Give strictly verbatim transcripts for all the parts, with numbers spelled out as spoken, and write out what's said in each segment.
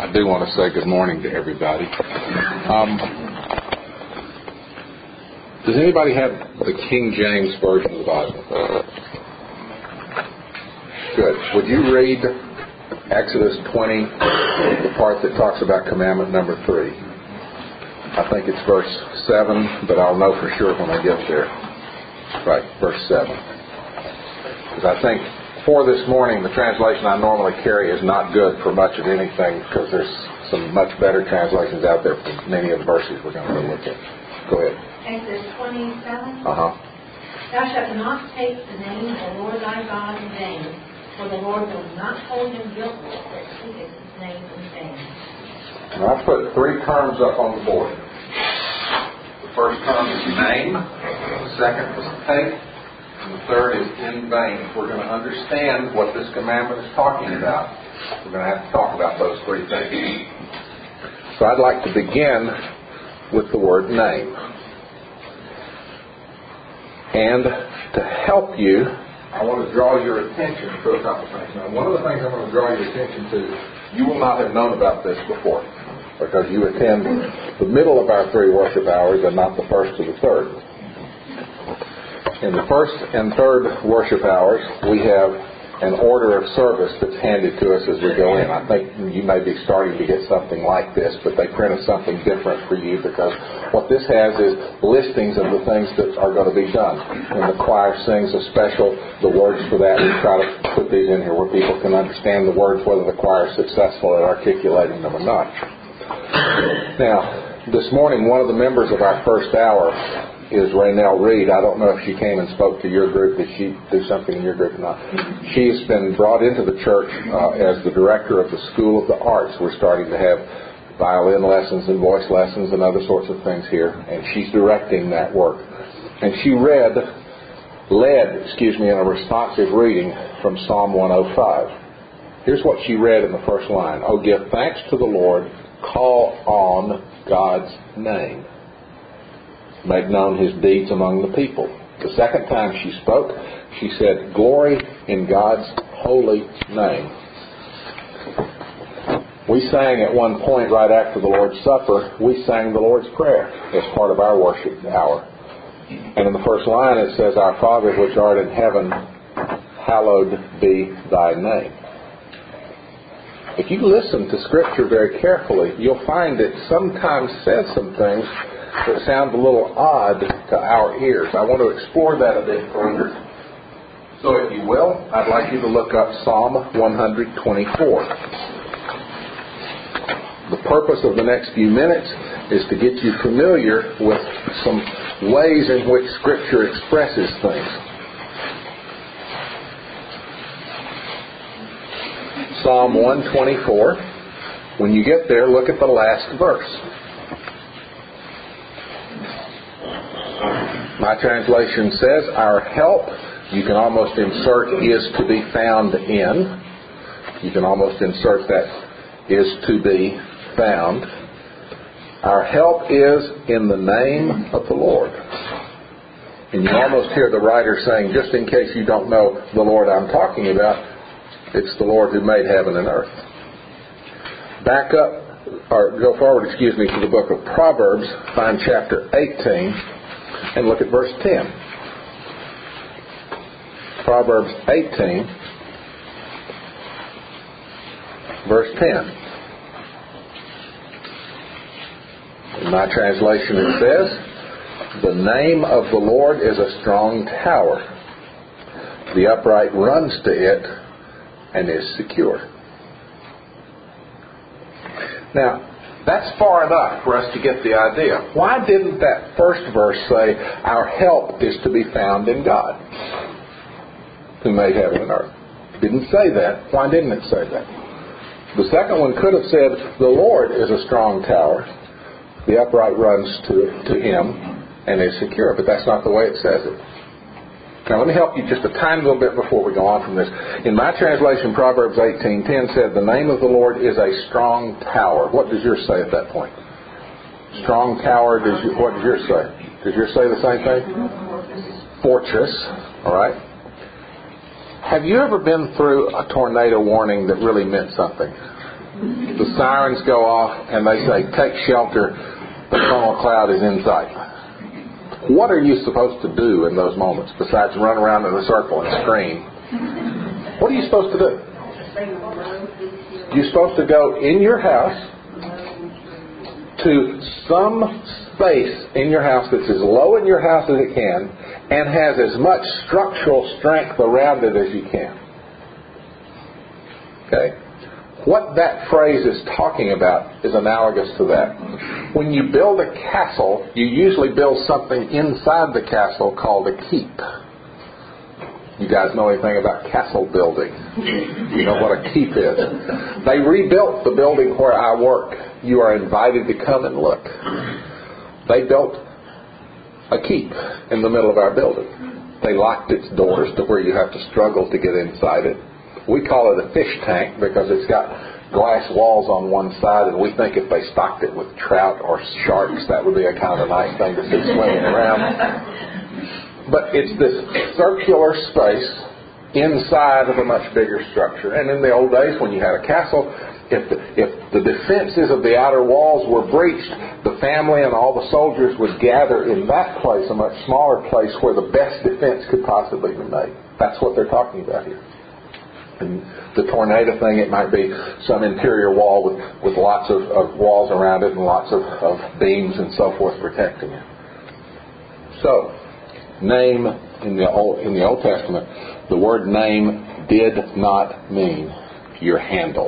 I do want to say good morning to everybody. Um, does anybody have the King James Version of the Bible? Good. Would you read Exodus twenty, the part that talks about commandment number three? I think it's verse seven, but I'll know for sure when I get there. Right, verse seven. Because I think for this morning, the translation I normally carry is not good for much of anything, because there's some much better translations out there for many of the verses we're going to look at. Go ahead. Exodus twenty-seven. Uh-huh. Thou shalt not take the name of the Lord thy God in vain, for the Lord will not hold him guiltless that taketh his name in vain. Now, I put three terms up on the board. The first term is name, the second is take, and the third is in vain. If we're going to understand what this commandment is talking about, we're going to have to talk about those three things. So I'd like to begin with the word name. And to help you, I want to draw your attention to a couple things. Now, one of the things I want to draw your attention to, you will not have known about this before, because you attend the middle of our three worship hours and not the first or the third. In the first and third worship hours, we have an order of service that's handed to us as we go in. I think you may be starting to get something like this, but they printed something different for you, because what this has is listings of the things that are going to be done. When the choir sings a special, the words for that, we try to put these in here where people can understand the words, whether the choir is successful at articulating them or not. Now, this morning, one of the members of our first hour is Raynell Reed. I don't know if she came and spoke to your group. Did she do something in your group or not? She's been brought into the church uh, as the director of the School of the Arts. We're starting to have violin lessons and voice lessons and other sorts of things here, and she's directing that work. And she read, led, excuse me, in a responsive reading from Psalm one oh five. Here's what she read in the first line. Oh, give thanks to the Lord, call on God's name. Make known his deeds among the people. The second time she spoke, she said, glory in God's holy name. We sang at one point right after the Lord's Supper, we sang the Lord's Prayer as part of our worship hour. And in the first line it says, Our Father which art in heaven, hallowed be thy name. If you listen to Scripture very carefully, you'll find it sometimes says some things that sound a little odd to our ears. I want to explore that a bit further. So if you will, I'd like you to look up Psalm one twenty-four. The purpose of the next few minutes is to get you familiar with some ways in which Scripture expresses things. Psalm one twenty-four. When you get there, look at the last verse. My translation says, our help, you can almost insert is to be found in. You can almost insert that is to be found. Our help is in the name of the Lord. And you almost hear the writer saying, just in case you don't know the Lord I'm talking about, it's the Lord who made heaven and earth. Back up, or go forward, excuse me, to the book of Proverbs, find chapter eighteen. And look at verse ten. Proverbs eighteen, verse ten. In my translation it says, the name of the Lord is a strong tower. The upright runs to it and is secure. Now, that's far enough for us to get the idea. Why didn't that first verse say, our help is to be found in God, who made heaven and earth? It didn't say that. Why didn't it say that? The second one could have said, the Lord is a strong tower. The upright runs to, to him and is secure. But that's not the way it says it. Now, let me help you just a tiny little bit before we go on from this. In my translation, Proverbs eighteen ten said, the name of the Lord is a strong tower. What does yours say at that point? Strong tower, does you, what does yours say? Does yours say the same thing? Fortress. All right. Have you ever been through a tornado warning that really meant something? The sirens go off and they say, take shelter, the funnel cloud is in sight. What are you supposed to do in those moments besides run around in a circle and scream? What are you supposed to do? You're supposed to go in your house to some space in your house that's as low in your house as it can and has as much structural strength around it as you can. Okay? What that phrase is talking about is analogous to that. When you build a castle, you usually build something inside the castle called a keep. You guys know anything about castle building? You know what a keep is. They rebuilt the building where I work. You are invited to come and look. They built a keep in the middle of our building. They locked its doors to where you have to struggle to get inside it. We call it a fish tank because it's got glass walls on one side, and we think if they stocked it with trout or sharks, that would be a kind of nice thing to see swimming around. But it's this circular space inside of a much bigger structure. And in the old days, when you had a castle, if the, if the defenses of the outer walls were breached, the family and all the soldiers would gather in that place, a much smaller place where the best defense could possibly be made. That's what they're talking about here. And the tornado thing, it might be some interior wall with, with lots of, of walls around it and lots of, of beams and so forth protecting it. So, name in the Old, in the Old Testament, the word name did not mean your handle.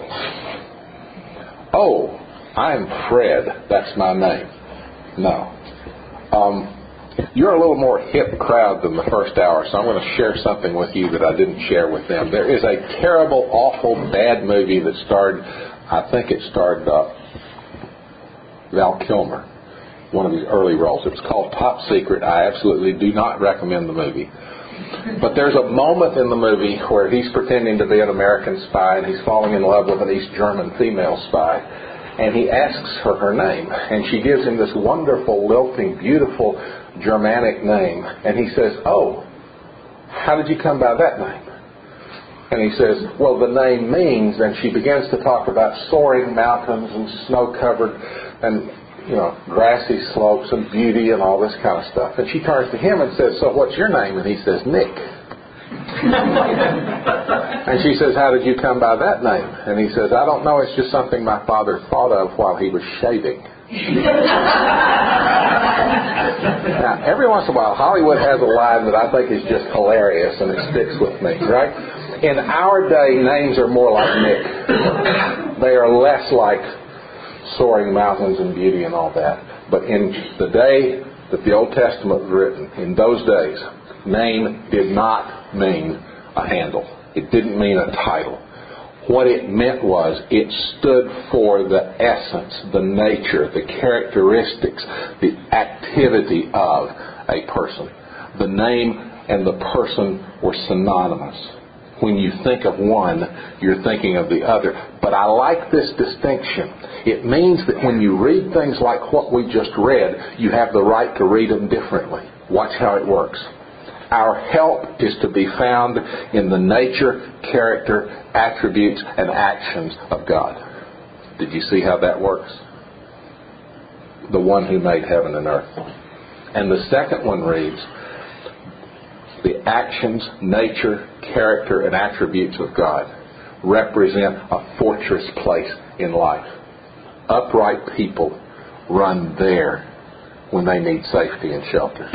Oh, I'm Fred. That's my name. No. Um, you're a little more hip crowd than the first hour, so I'm going to share something with you that I didn't share with them. There is a terrible, awful, bad movie that starred, I think it starred uh, Val Kilmer. One of his early roles. It was called Top Secret. I absolutely do not recommend the movie. But there's a moment in the movie where he's pretending to be an American spy and he's falling in love with an East German female spy. And he asks her her name. And she gives him this wonderful, lilting, beautiful Germanic name. And he says, oh, how did you come by that name? And he says, well, the name means, and she begins to talk about soaring mountains and snow-covered and you know, grassy slopes and beauty and all this kind of stuff. And she turns to him and says, so what's your name? And he says, Nick. And she says, how did you come by that name? And he says, I don't know, it's just something my father thought of while he was shaving. Now, every once in a while, Hollywood has a line that I think is just hilarious and it sticks with me, right? In our day, names are more like Nick. They are less like soaring mountains and beauty and all that. But in the day that the Old Testament was written, in those days, name did not mean a handle. It didn't mean a title. What it meant was it stood for the essence, the nature, the characteristics, the activity of a person. The name and the person were synonymous. When you think of one, you're thinking of the other. But I like this distinction. It means that when you read things like what we just read, you have the right to read them differently. Watch how it works. Our help is to be found in the nature, character, attributes, and actions of God. Did you see how that works? The one who made heaven and earth. And the second one reads, the actions, nature, character, and attributes of God represent a fortress place in life. Upright people run there when they need safety and shelter.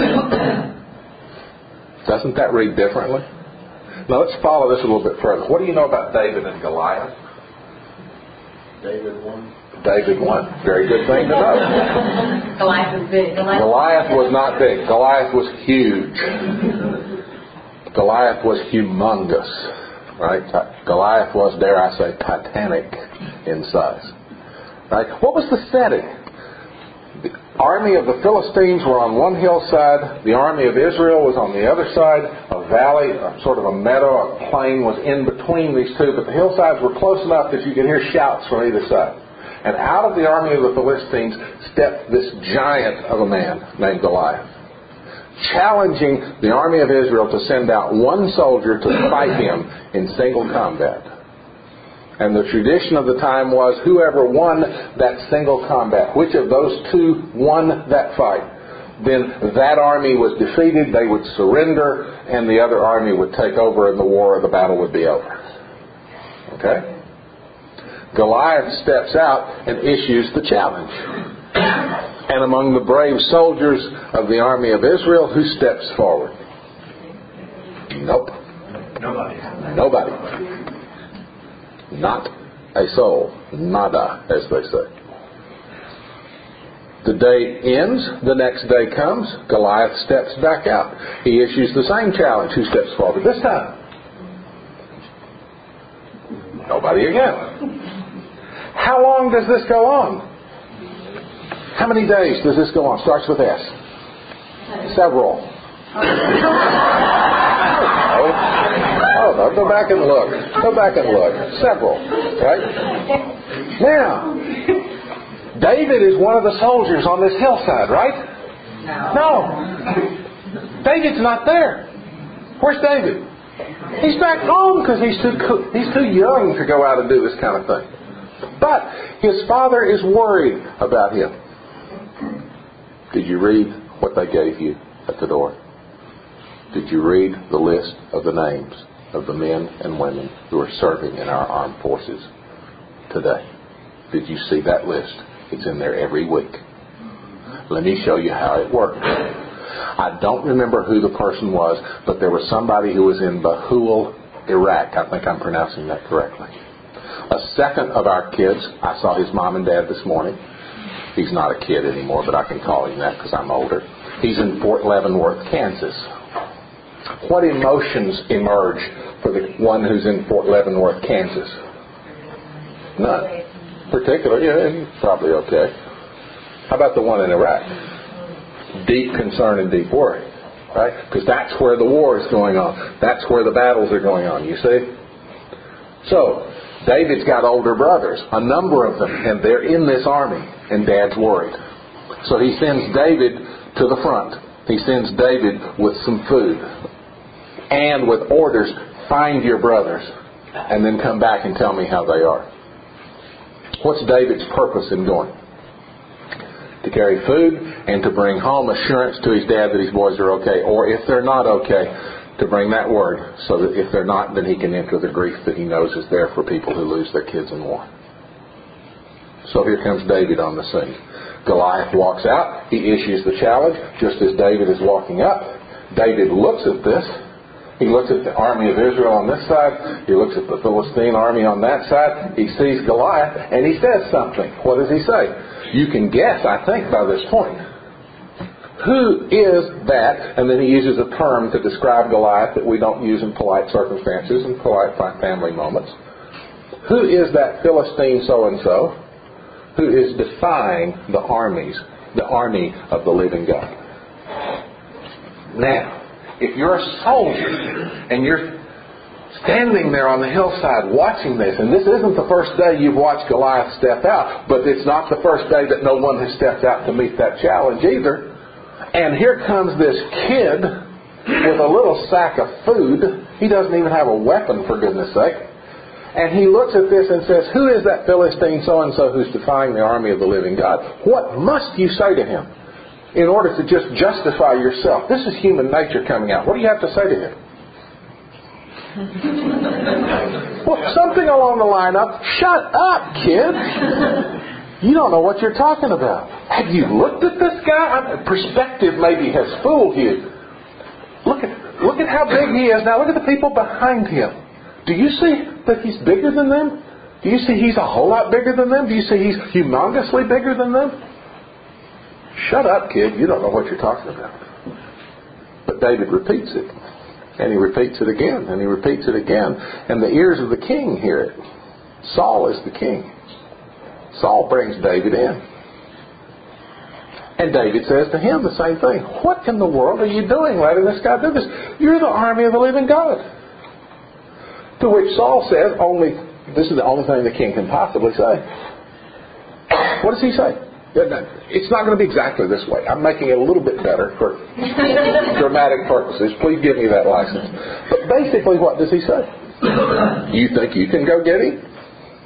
Doesn't that read differently? Now let's follow this a little bit further. What do you know about David and Goliath? David won. David won. Very good thing to know. Goliath was big. Goliath, Goliath was not big. Goliath was huge. Goliath was humongous. Right? Goliath was, dare I say, titanic in size. Right? What was the setting? The army of the Philistines were on one hillside. The army of Israel was on the other side. A valley, a sort of a meadow, a plain was in between these two. But the hillsides were close enough that you could hear shouts from either side. And out of the army of the Philistines stepped this giant of a man named Goliath, challenging the army of Israel to send out one soldier to fight him in single combat. And the tradition of the time was whoever won that single combat, which of those two won that fight, then that army was defeated, they would surrender, and the other army would take over and the war or the battle would be over. Okay? Goliath steps out and issues the challenge. And among the brave soldiers of the army of Israel, who steps forward? Nope. Nobody. Nobody. Not a soul. Nada, as they say. The day ends. The next day comes. Goliath steps back out. He issues the same challenge. Who steps forward this time? Nobody again. How long does this go on? How many days does this go on? Starts with S. Several. Oh, no, go back and look. Go back and look. Several. Right? Now, David is one of the soldiers on this hillside, right? No. David's not there. Where's David? He's back home because he's too he's too young to go out and do this kind of thing. But his father is worried about him. Did you read what they gave you at the door? Did you read the list of the names of the men and women who are serving in our armed forces today? Did you see that list? It's in there every week. Let me show you how it worked. I don't remember who the person was, but there was somebody who was in Bahul, Iraq. I think I'm pronouncing that correctly. A second of our kids, I saw his mom and dad this morning. He's not a kid anymore, but I can call him that because I'm older. He's in Fort Leavenworth, Kansas. What emotions emerge for the one who's in Fort Leavenworth, Kansas? None. Particular, yeah, he's probably okay. How about the one in Iraq? Deep concern and deep worry, right? Because that's where the war is going on. That's where the battles are going on, you see? So, David's got older brothers, a number of them, and they're in this army, and Dad's worried. So he sends David to the front. He sends David with some food and with orders, find your brothers, and then come back and tell me how they are. What's David's purpose in going? To carry food and to bring home assurance to his dad that his boys are okay. Or if they're not okay, to bring that word so that if they're not, then he can enter the grief that he knows is there for people who lose their kids in war. So here comes David on the scene. Goliath walks out. He issues the challenge just as David is walking up. David looks at this. He looks at the army of Israel on this side. He looks at the Philistine army on that side. He sees Goliath and he says something. What does he say? You can guess, I think, by this point. Who is that? And then he uses a term to describe Goliath that we don't use in polite circumstances and polite family moments. Who is that Philistine so-and-so who is defying the armies, the army of the living God? Now, if you're a soldier and you're standing there on the hillside watching this, and this isn't the first day you've watched Goliath step out, but it's not the first day that no one has stepped out to meet that challenge either. And here comes this kid with a little sack of food. He doesn't even have a weapon, for goodness sake. And he looks at this and says, who is that Philistine so-and-so who's defying the army of the living God? What must you say to him in order to just justify yourself? This is human nature coming out. What do you have to say to him? Well, something along the line of, shut up, kid. You don't know what you're talking about. Have you looked at this guy? Perspective maybe has fooled you. Look at, look at how big he is. Now look at the people behind him. Do you see that he's bigger than them? Do you see he's a whole lot bigger than them? Do you see he's humongously bigger than them? Shut up, kid. You don't know what you're talking about. But David repeats it. And he repeats it again. And he repeats it again. And the ears of the king hear it. Saul is the king. Saul brings David in. And David says to him the same thing. What in the world are you doing letting this guy do this? You're the army of the living God. To which Saul says, only, this is the only thing the king can possibly say. What does he say? It's not going to be exactly this way. I'm making it a little bit better for dramatic purposes. Please give me that license. But basically, what does he say? You think you can go get him?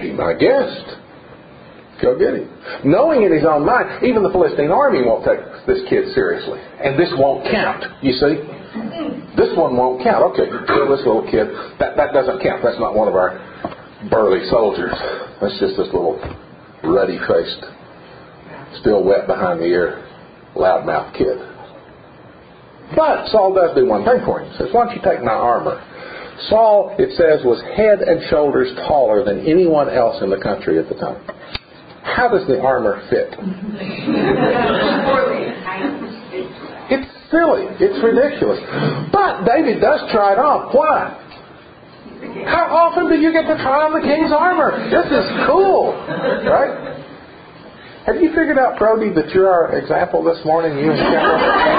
Be my guest. Go get him. Knowing in his own mind, even the Philistine army won't take this kid seriously. And this won't count, you see. This one won't count. Okay, kill this little kid. That, that doesn't count. That's not one of our burly soldiers. That's just this little ruddy-faced, still wet behind the ear, loudmouth kid. But Saul does do one thing for him. He says, why don't you take my armor? Saul, it says, was head and shoulders taller than anyone else in the country at the time. How does the armor fit? It's silly. It's ridiculous. But David does try it on. Why? How often do you get to try on the king's armor? This is cool. Right? Have you figured out, Brody, that you're our example this morning, you and Kendall?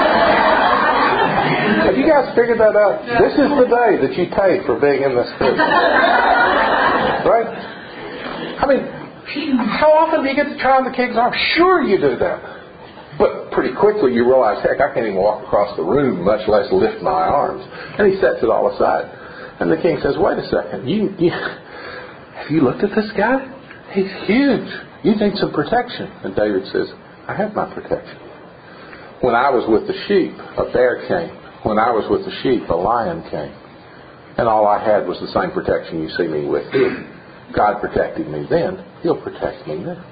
Have you guys figured that out? This is the day that you paid for being in this group. Right? I mean, how often do you get to try on the king's armor? Sure you do that. But pretty quickly you realize, heck, I can't even walk across the room, much less lift my arms. And he sets it all aside. And the king says, wait a second. You, you, have you looked at this guy? He's huge. You need some protection. And David says, I have my protection. When I was with the sheep, a bear came. When I was with the sheep, a lion came. And all I had was the same protection you see me with. God protected me then. He'll protect me now.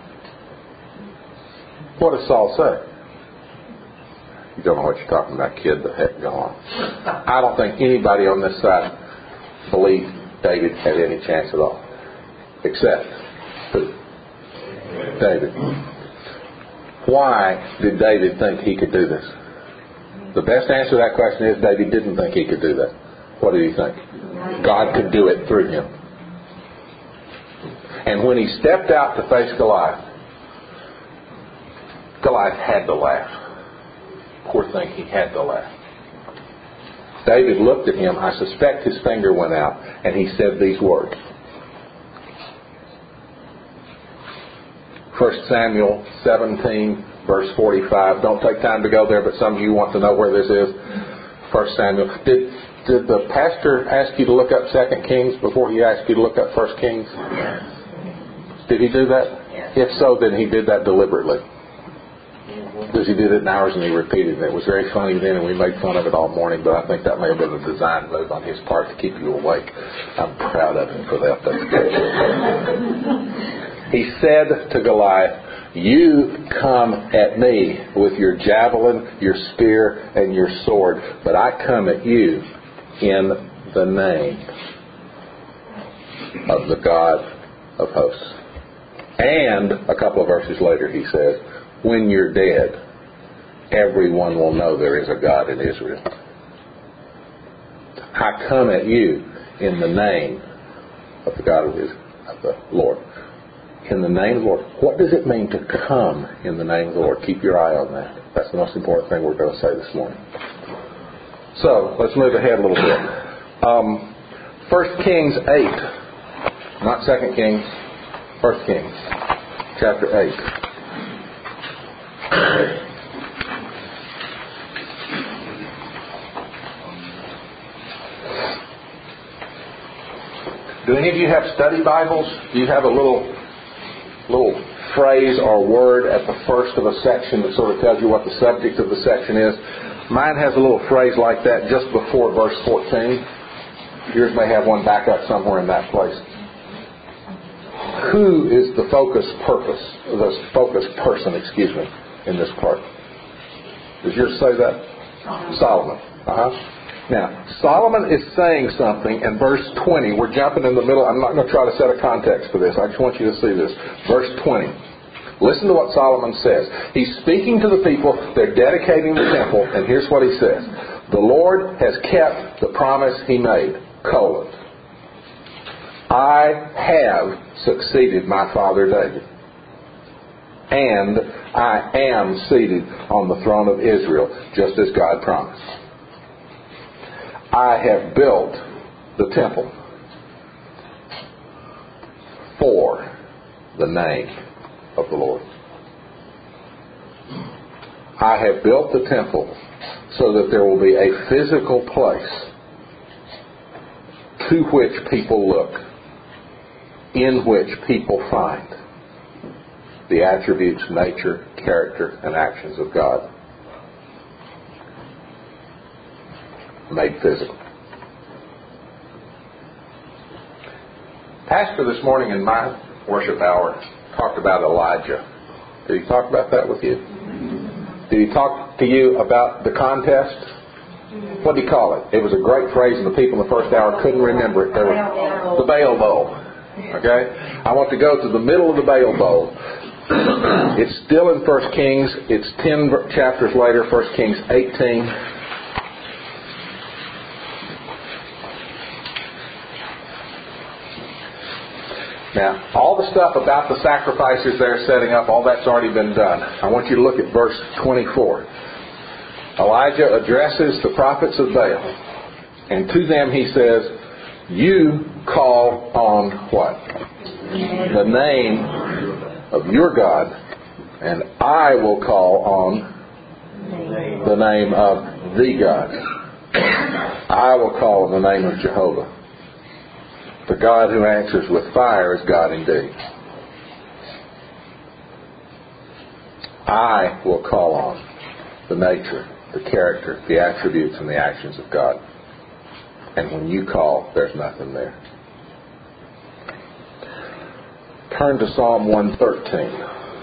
What does Saul say? You don't know what you're talking about, kid. The heck, go on. I don't think anybody on this side believed David had any chance at all. Except who? David. Why did David think he could do this? The best answer to that question is David didn't think he could do that. What did he think? God could do it through him. And when he stepped out to face Goliath, Goliath had to laugh. Poor thing, he had to laugh. David looked at him. I suspect his finger went out, and he said these words. First Samuel seventeen, verse forty-five. Don't take time to go there, but some of you want to know where this is. First Samuel. Did did the pastor ask you to look up Second Kings before he asked you to look up First Kings? Yes. Did he do that? Yes. If so, then he did that deliberately. Because he did it in hours and he repeated it. It was very funny then, and we made fun of it all morning, but I think that may have been a design move on his part to keep you awake. I'm proud of him for that. That's good. He said to Goliath, you come at me with your javelin, your spear, and your sword, but I come at you in the name of the God of hosts. And a couple of verses later he says, when you're dead, everyone will know there is a God in Israel. I come at you in the name of the God of Israel, of the Lord. In the name of the Lord. What does it mean to come in the name of the Lord? Keep your eye on that. That's the most important thing we're going to say this morning. So, let's move ahead a little bit. Um, First Kings eight. Not Second Kings. First Kings. Chapter eight. Do any of you have study Bibles? Do you have a little little phrase or word at the first of a section that sort of tells you what the subject of the section is? Mine has a little phrase like that just before verse fourteen. Yours may have one back up somewhere in that place. Who is the focus purpose, the focus person, excuse me, in this part? Does yours say that? Solomon. Uh-huh. Now, Solomon is saying something in verse twenty. We're jumping in the middle. I'm not going to try to set a context for this. I just want you to see this. Verse twenty. Listen to what Solomon says. He's speaking to the people. They're dedicating the temple. And here's what he says. The Lord has kept the promise he made. Colon. I have succeeded my father David. And I am seated on the throne of Israel, just as God promised. I have built the temple for the name of the Lord. I have built the temple so that there will be a physical place to which people look in which people find the attributes, nature, character, and actions of God made physical. Pastor this morning in my worship hour talked about Elijah. Did he talk about that with you? Did he talk to you about the contest? What did he call it? It was a great phrase, and the people in the first hour couldn't remember it. There was the Baal Bowl. Okay? I want to go to the middle of the Baal Bowl. It's still in First Kings. It's ten chapters later, First Kings eighteen. Now, all the stuff about the sacrifices they're setting up, all that's already been done. I want you to look at verse twenty-four. Elijah addresses the prophets of Baal, and to them he says, you call on what? The name of your God, and I will call on the name of the God. I will call on the name of Jehovah. The God who answers with fire is God indeed. I will call on the nature, the character, the attributes, and the actions of God. And when you call, there's nothing there. Turn to Psalm one thirteen.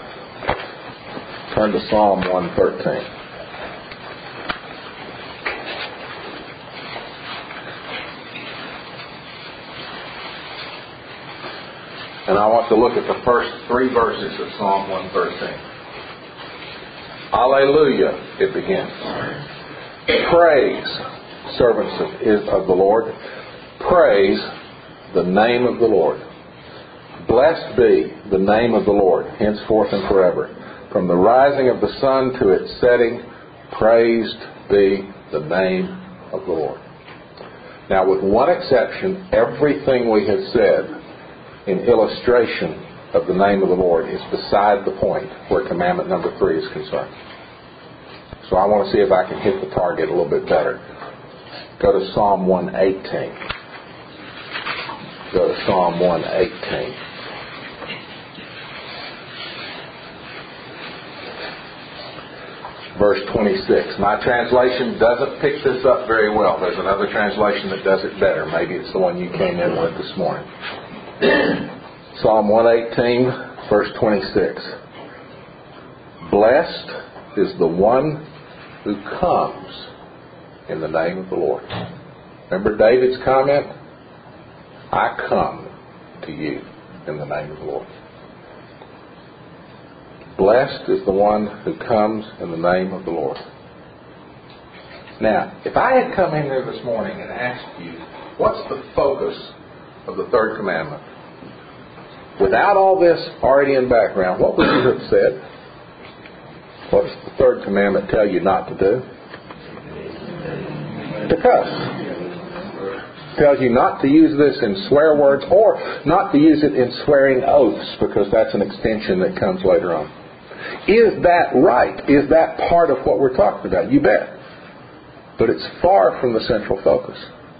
Turn to Psalm one thirteen. And I want to look at the first three verses of Psalm one thirteen. Alleluia, it begins. Praise, servants of, of the Lord. Praise the name of the Lord. Blessed be the name of the Lord, henceforth and forever. From the rising of the sun to its setting, praised be the name of the Lord. Now, with one exception, everything we have said in illustration of the name of the Lord is beside the point where commandment number three is concerned. So I want to see if I can hit the target a little bit better. Go to Psalm one eighteen. Go to Psalm one eighteen. Verse twenty-six. My translation doesn't pick this up very well. There's another translation that does it better. Maybe it's the one you came in with this morning. Psalm one eighteen, verse twenty-six. Blessed is the one who comes in the name of the Lord. Remember David's comment? I come to you in the name of the Lord. Blessed is the one who comes in the name of the Lord. Now, if I had come in here this morning and asked you, what's the focus of the third commandment? Without all this already in background, what would you have said? What does the third commandment tell you not to do? To cuss. Tells you not to use this in swear words or not to use it in swearing oaths, because that's an extension that comes later on. Is that right? Is that part of what we're talking about? You bet. But it's far from the central focus.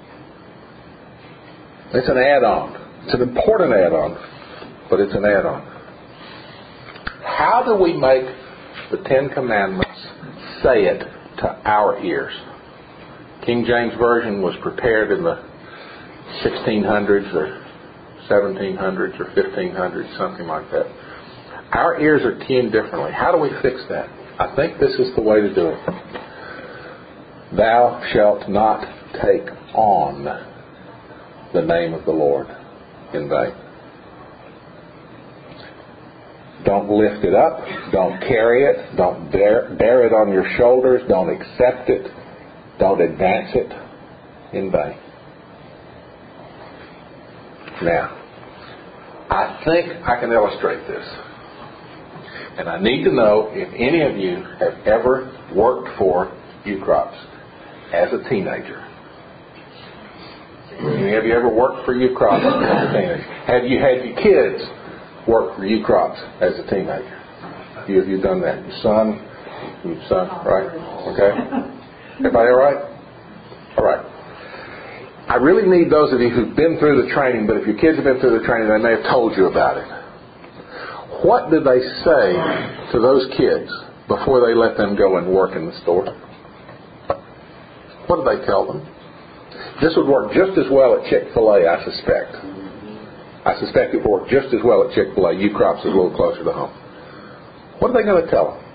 It's an add-on. It's an important add-on, but it's an add-on. How do we make the Ten Commandments say it to our ears? King James Version was prepared in the sixteen hundreds or seventeen hundreds or fifteen hundreds, something like that. Our ears are keyed differently. How do we fix that? I think this is the way to do it. Thou shalt not take on the name of the Lord in vain. Don't lift it up. Don't carry it. Don't bear, bear it on your shoulders. Don't accept it. Don't advance it in vain. Now, I think I can illustrate this. And I need to know if any of you have ever worked for U-Crops as a teenager. Any of you ever worked for U-Crops as a teenager? Have you had your kids work for U-Crops as a teenager? A few of you done that. Your son, your son, right? Okay. Everybody all right? All right. I really need those of you who've been through the training, but if your kids have been through the training, they may have told you about it. What did they say to those kids before they let them go and work in the store? What did they tell them? This would work just as well at Chick-fil-A, I suspect. I suspect it would work just as well at Chick-fil-A. U-Crops is a little closer to home. What are they going to tell them?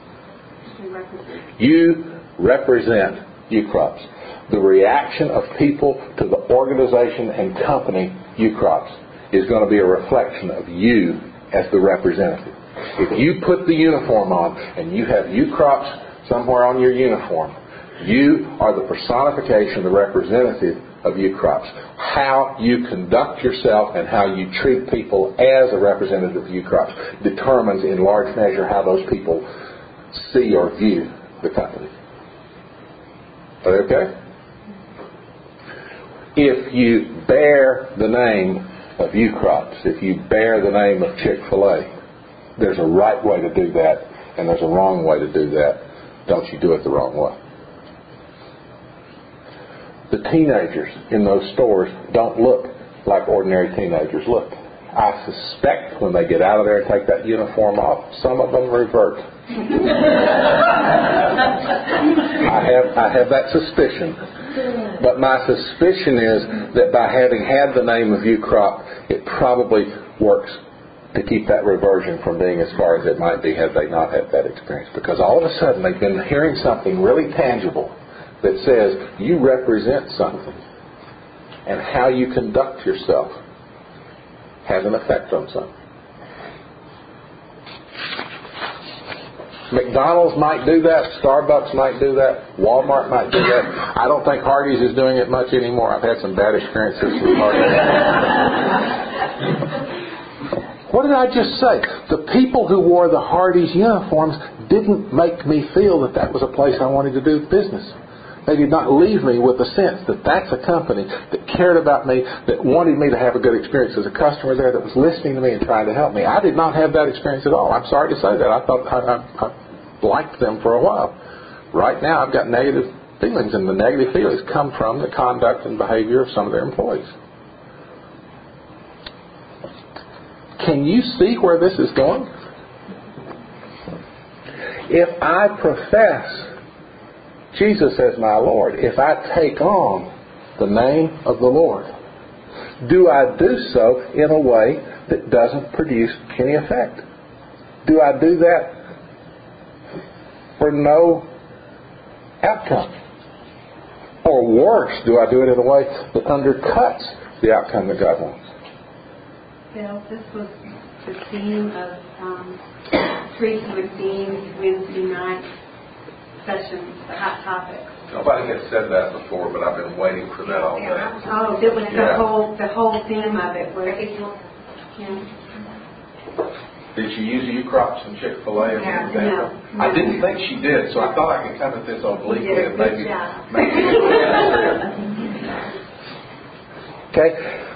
You represent U-Crops. The reaction of people to the organization and company U-Crops is going to be a reflection of you as the representative. If you put the uniform on and you have U-Crops somewhere on your uniform, you are the personification, the representative of U-Crops. How you conduct yourself and how you treat people as a representative of U-Crops determines in large measure how those people see or view the company. Are they okay? If you bear the name of U-Crops, if you bear the name of Chick-fil-A, there's a right way to do that and there's a wrong way to do that. Don't you do it the wrong way. The teenagers in those stores don't look like ordinary teenagers look. I suspect when they get out of there and take that uniform off, some of them revert. I have I have that suspicion. But my suspicion is that by having had the name of U-Crop, it probably works to keep that reversion from being as far as it might be had they not had that experience. Because all of a sudden they've been hearing something really tangible that says you represent something, and how you conduct yourself has an effect on something. McDonald's might do that, Starbucks might do that, Walmart might do that. I don't think Hardee's is doing it much anymore. I've had some bad experiences with Hardee's. What did I just say? The people who wore the Hardee's uniforms didn't make me feel that that was a place I wanted to do business. They did not leave me with the sense that that's a company that cared about me, that wanted me to have a good experience as a customer there, that was listening to me and trying to help me. I did not have that experience at all. I'm sorry to say that. I thought I, I, I liked them for a while. Right now I've got negative feelings, and the negative feelings come from the conduct and behavior of some of their employees. Can you see where this is going? If I profess Jesus as my Lord, if I take on the name of the Lord, do I do so in a way that doesn't produce any effect? Do I do that for no outcome? Or worse, do I do it in a way that undercuts the outcome that God wants? Bill, this was the theme of um, Teresa McDean's Wednesday night session, the hot topics. Nobody has said that before, but I've been waiting for that all day. Oh, it was yeah. the whole the whole theme of it. Where it, yeah. Did she use U-Crops and Chick-fil-A as Yeah, an example? no, no. I didn't think she did, so I thought I could come at this obliquely You and did a maybe good job. make it okay.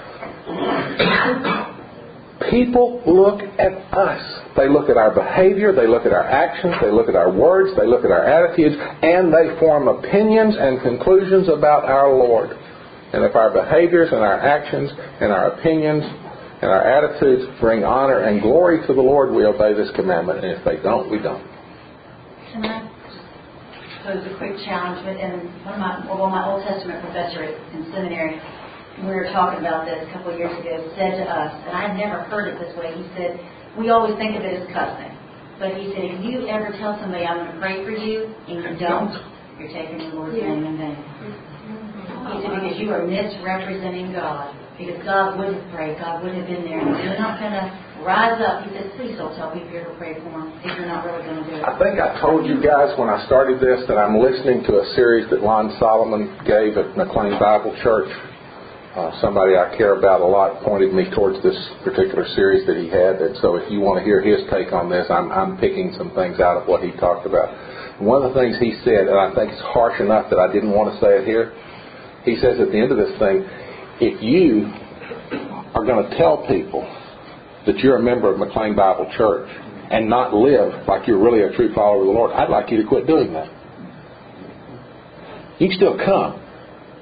People look at us. They look at our behavior, they look at our actions, they look at our words, they look at our attitudes, and they form opinions and conclusions about our Lord. And if our behaviors and our actions and our opinions and our attitudes bring honor and glory to the Lord, we obey this commandment. And if they don't, we don't. Can I pose a quick challenge? And one of my, well, my Old Testament professor in seminary, we were talking about this a couple of years ago, said to us, and I had never heard it this way, he said, we always think of it as cussing. But he said, if you ever tell somebody, I'm going to pray for you, and you don't, you're taking the Lord's Yeah. name in vain. He said, because you are misrepresenting God. Because God would have prayed, God would have been there. And you're not going to rise up. He said, please don't tell people you're going to pray for them if you're not really going to do it. I think I told you guys when I started this that I'm listening to a series that Lon Solomon gave at McLean Bible Church. Uh, somebody I care about a lot pointed me towards this particular series that he had, and so if you want to hear his take on this, I'm, I'm picking some things out of what he talked about. And one of the things he said, and I think it's harsh enough that I didn't want to say it here, he says at the end of this thing, if you are going to tell people that you're a member of McLean Bible Church and not live like you're really a true follower of the Lord, I'd like you to quit doing that. You can still come.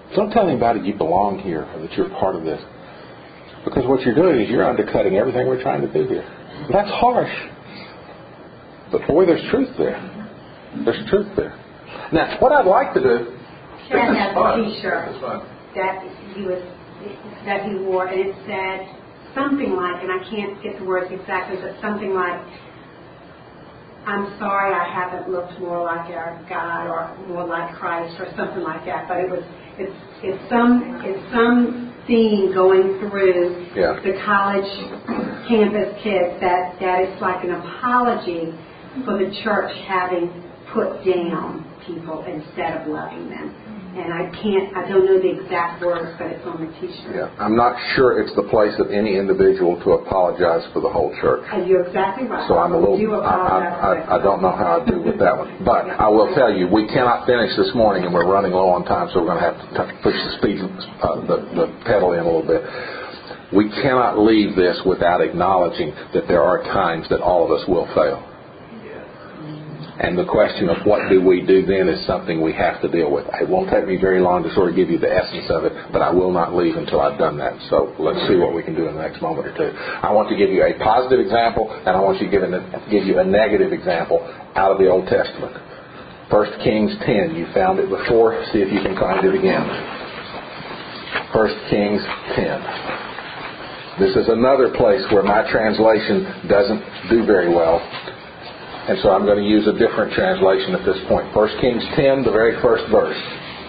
Don't tell anybody you belong here or that you're part of this. Because what you're doing is you're undercutting everything we're trying to do here. That's harsh. But boy, there's truth there. There's truth there. Now, what I'd like to do... Chad has fun. a T-shirt that he was that he wore, and it said something like, and I can't get the words exactly, but something like, "I'm sorry I haven't looked more like our God or more like Christ," or something like that. But it was it's it's some it's some theme going through yeah. the college campus kids that that it's like an apology for the church having put down people instead of loving them. And I can't, I don't know the exact words, but it's on the T-shirt. Yeah, I'm not sure it's the place of any individual to apologize for the whole church. And you're exactly right. So I'm a little, do I, I, I, I don't know how I do with that one. But I will tell you, we cannot finish this morning, and we're running low on time, so we're going to have to t- push the speed, uh, the, the pedal in a little bit. We cannot leave this without acknowledging that there are times that all of us will fail. And the question of what do we do then is something we have to deal with. It won't take me very long to sort of give you the essence of it, but I will not leave until I've done that. So let's see what we can do in the next moment or two. I want to give you a positive example, and I want to give, give you a negative example out of the Old Testament. First Kings ten. You found it before. See if you can find it again. First Kings ten. This is another place where my translation doesn't do very well. And so I'm going to use a different translation at this point. First Kings ten, the very first verse.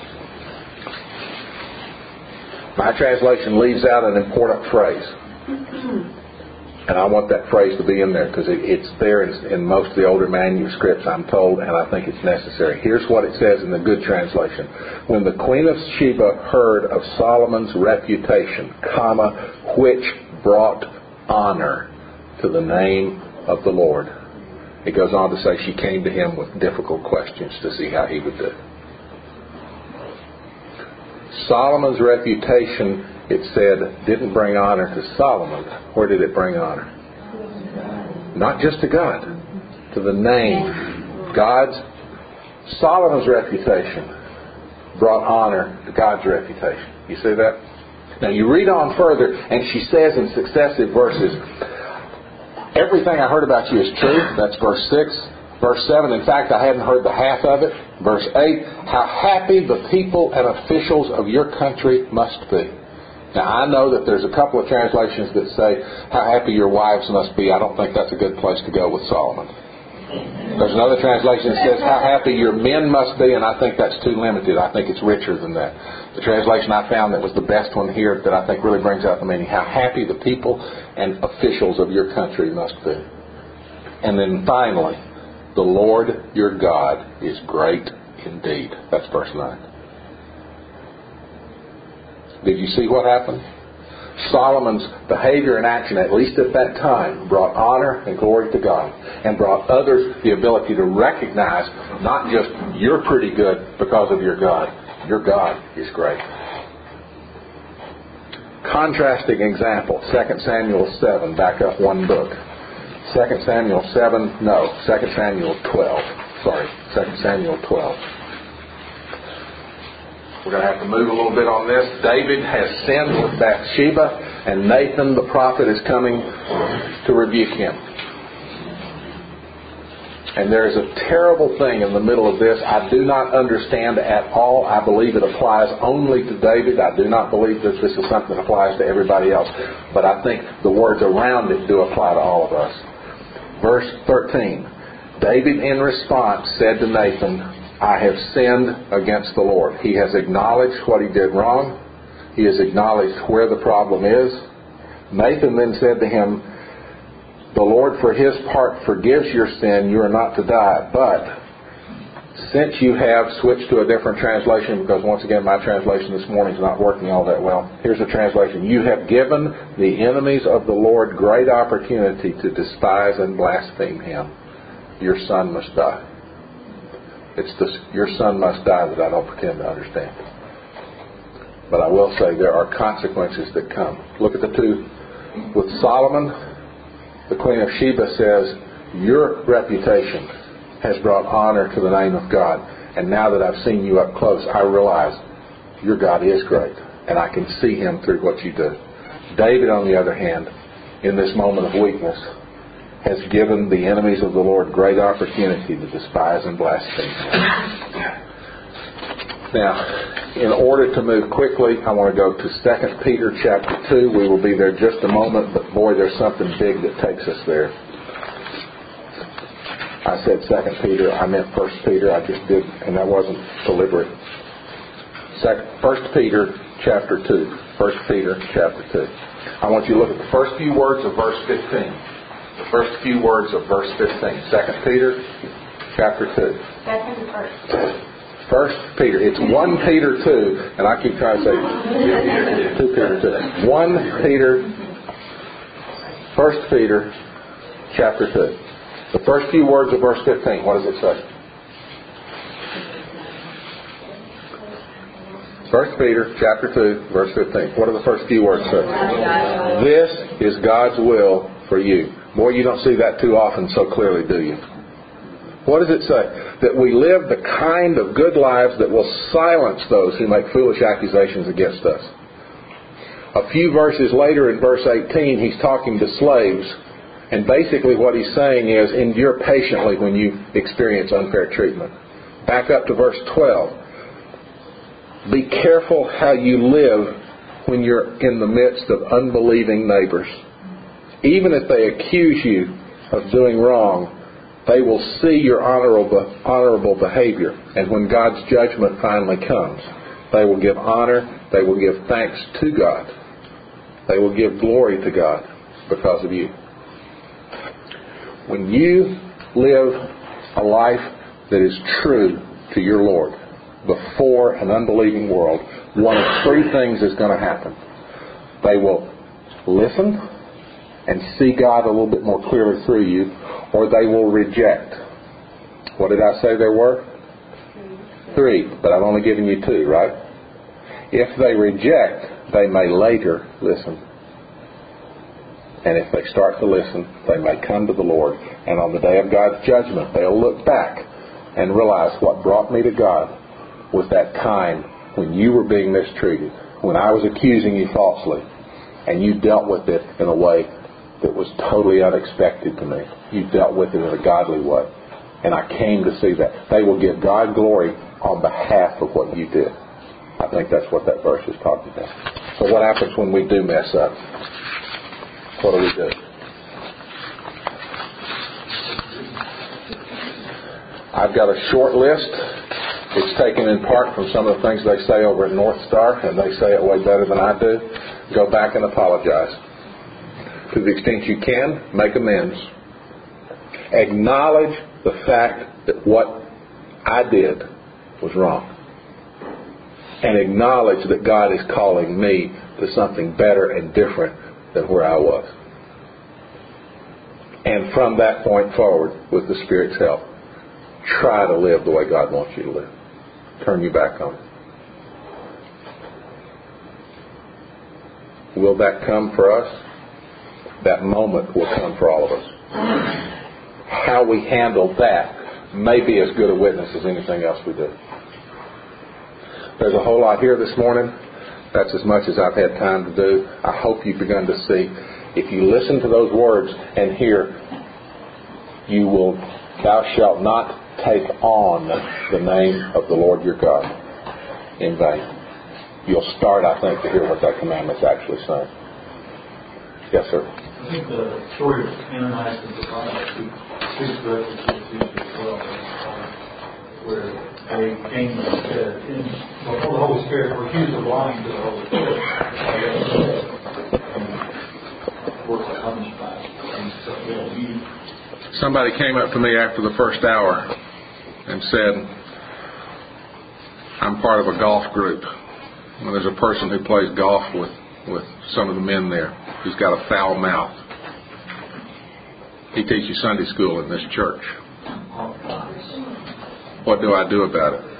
My translation leaves out an important phrase. And I want that phrase to be in there because it, it's there in, in most of the older manuscripts, I'm told, and I think it's necessary. Here's what it says in the good translation. When the Queen of Sheba heard of Solomon's reputation, comma, which brought honor to the name of the Lord. It goes on to say she came to him with difficult questions to see how he would do. Solomon's reputation, it said, didn't bring honor to Solomon. Where did it bring honor? Not just to God, to the name. God's, Solomon's reputation brought honor to God's reputation. You see that? Now you read on further, and she says in successive verses, everything I heard about you is true. That's verse six. Verse seven, in fact, I hadn't heard the half of it. Verse eight, how happy the people and officials of your country must be. Now, I know that there's a couple of translations that say, how happy your wives must be. I don't think that's a good place to go with Solomon. There's another translation that says, how happy your men must be, and I think that's too limited. I think it's richer than that. The translation I found that was the best one here that I think really brings out the meaning, how happy the people and officials of your country must be. And then finally, the Lord your God is great indeed. That's verse nine. Did you see what happened? Solomon's behavior and action, at least at that time, brought honor and glory to God and brought others the ability to recognize not just you're pretty good because of your God. Your God is great. Contrasting example, Second Samuel seven. Back up one book. Second Samuel seven, no, Second Samuel twelve. Sorry, Second Samuel twelve. We're going to have to move a little bit on this. David has sinned with Bathsheba, and Nathan the prophet is coming to rebuke him. And there is a terrible thing in the middle of this. I do not understand at all. I believe it applies only to David. I do not believe that this is something that applies to everybody else. But I think the words around it do apply to all of us. Verse thirteen. David in response said to Nathan, I have sinned against the Lord. He has acknowledged what he did wrong. He has acknowledged where the problem is. Nathan then said to him, the Lord for his part forgives your sin. You are not to die. But since you have switched to a different translation, because once again my translation this morning is not working all that well. Here's a translation. You have given the enemies of the Lord great opportunity to despise and blaspheme him. Your son must die. It's this, your son must die that I don't pretend to understand. But I will say there are consequences that come. Look at the two. With Solomon, the Queen of Sheba says, your reputation has brought honor to the name of God. And now that I've seen you up close, I realize your God is great, and I can see Him through what you do. David, on the other hand, in this moment of weakness, has given the enemies of the Lord great opportunity to despise and blaspheme. Now, in order to move quickly, I want to go to Second Peter chapter two. We will be there just a moment, but boy, there's something big that takes us there. I said Second Peter, I meant First Peter. I just did, and that wasn't deliberate. First Peter chapter two. First Peter chapter two. I want you to look at the first few words of verse fifteen. The first few words of verse fifteen. Second Peter chapter two. Second first. First Peter. It's one Peter two, and I keep trying to say two Peter two. One Peter. First Peter chapter two. The first few words of verse fifteen. What does it say? First Peter chapter two, verse fifteen. What are the first few words say? This is God's will for you. Boy, you don't see that too often so clearly, do you? What does it say? That we live the kind of good lives that will silence those who make foolish accusations against us. A few verses later in verse eighteen, he's talking to slaves. And basically what he's saying is, endure patiently when you experience unfair treatment. Back up to verse twelve. Be careful how you live when you're in the midst of unbelieving neighbors. Even if they accuse you of doing wrong, they will see your honorable, honorable behavior. And when God's judgment finally comes, they will give honor, they will give thanks to God. They will give glory to God because of you. When you live a life that is true to your Lord before an unbelieving world, one of three things is going to happen. They will listen and see God a little bit more clearly through you, or they will reject. What did I say there were? Three, but I've only given you two, right? If they reject, they may later listen. And if they start to listen, they may come to the Lord. And on the day of God's judgment, they'll look back and realize what brought me to God was that time when you were being mistreated, when I was accusing you falsely, and you dealt with it in a way that was totally unexpected to me. You dealt with it in a godly way. And I came to see that. They will give God glory on behalf of what you did. I think that's what that verse is talking about. So what happens when we do mess up? What do we do? I've got a short list. It's taken in part from some of the things they say over at North Star, and they say it way better than I do. Go back and apologize. To the extent you can, make amends. Acknowledge the fact that what I did was wrong. And acknowledge that God is calling me to something better and different than where I was. And from that point forward, with the Spirit's help, try to live the way God wants you to live. Turn your back on it. Will that come for us? That moment will come for all of us. How we handle that may be as good a witness as anything else we do. There's a whole lot here this morning. That's as much as I've had time to do. I hope you've begun to see. If you listen to those words and hear, you will, thou shalt not take on the name of the Lord your God in vain. You'll start, I think, to hear what that commandment's actually saying. Yes, sir. I think the story of Ananias and Sapphira speaks directly to this as well, where they came and said, in, before the Holy Spirit, were accused of lying to the Holy Spirit. And works of punishment. And so, you know, he, Somebody came up to me after the first hour and said, I'm part of a golf group. Well, there's a person who plays golf with, with some of the men there. He's got a foul mouth. He teaches Sunday school in this church. What do I do about it?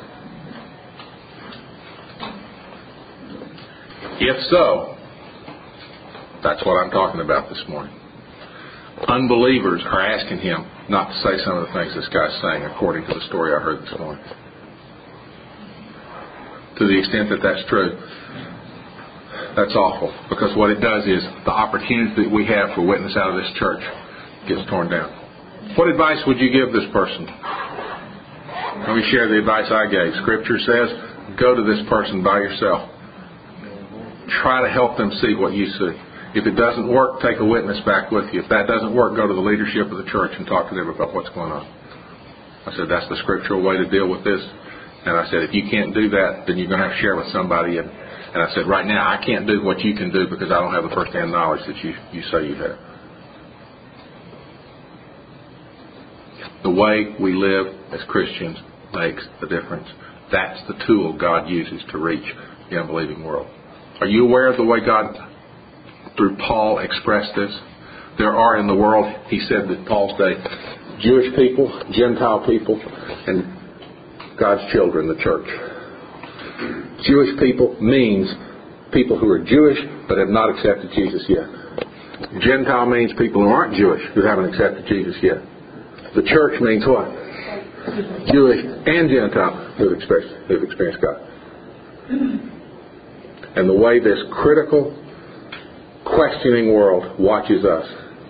If so, that's what I'm talking about this morning. Unbelievers are asking him not to say some of the things this guy's saying, according to the story I heard this morning. to the extent that that's true, that's awful. Because what it does is the opportunity that we have for witness out of this church gets torn down. What advice would you give this person? Let me share the advice I gave. Scripture says, go to this person by yourself. Try to help them see what you see. If it doesn't work, take a witness back with you. If that doesn't work, go to the leadership of the church and talk to them about what's going on. I said, that's the scriptural way to deal with this. And I said, if you can't do that, then you're going to have to share with somebody. And, and I said, right now, I can't do what you can do because I don't have the first-hand knowledge that you, you say you have. The way we live as Christians makes the difference. That's the tool God uses to reach the unbelieving world. Are you aware of the way God, through Paul, expressed this? There are in the world, he said that Paul's day, Jewish people, Gentile people, and God's children, the church. Jewish people means people who are Jewish but have not accepted Jesus yet. Gentile means people who aren't Jewish who haven't accepted Jesus yet. The church means what? Jewish and Gentile who have experienced, who have experienced God. And the way this critical, questioning world watches us,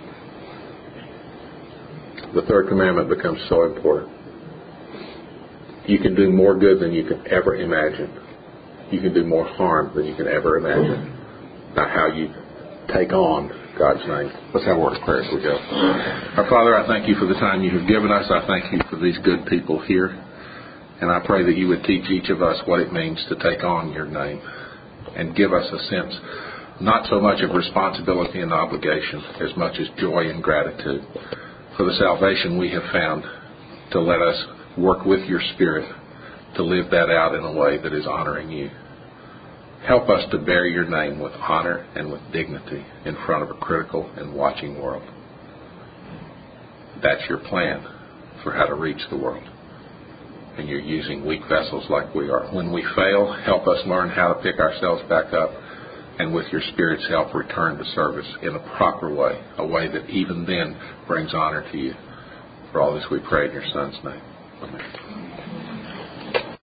the third commandment becomes so important. You can do more good than you can ever imagine. You can do more harm than you can ever imagine by how you take on God's name. Let's have a word of prayer as we go. Our Father, I thank you for the time you have given us. I thank you for these good people here. And I pray that you would teach each of us what it means to take on your name and give us a sense not so much of responsibility and obligation as much as joy and gratitude for the salvation we have found, to let us work with your Spirit to live that out in a way that is honoring you. Help us to bear your name with honor and with dignity in front of a critical and watching world. That's your plan for how to reach the world. And you're using weak vessels like we are. When we fail, help us learn how to pick ourselves back up and with your Spirit's help return to service in a proper way, a way that even then brings honor to you. For all this we pray in your Son's name. Amen.